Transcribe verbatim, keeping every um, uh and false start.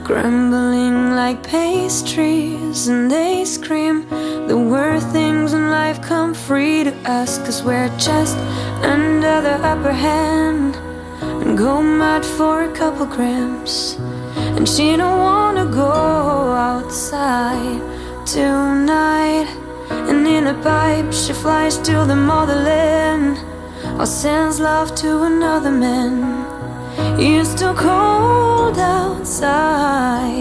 crumbling like pastries, and they scream the worst things in life come free to us, 'cause we're just under the upper hand and go mad for a couple grams. And she don't wanna go outside tonight, and in a pipe she flies to the motherland, or sends love to another man. It's too cold outside.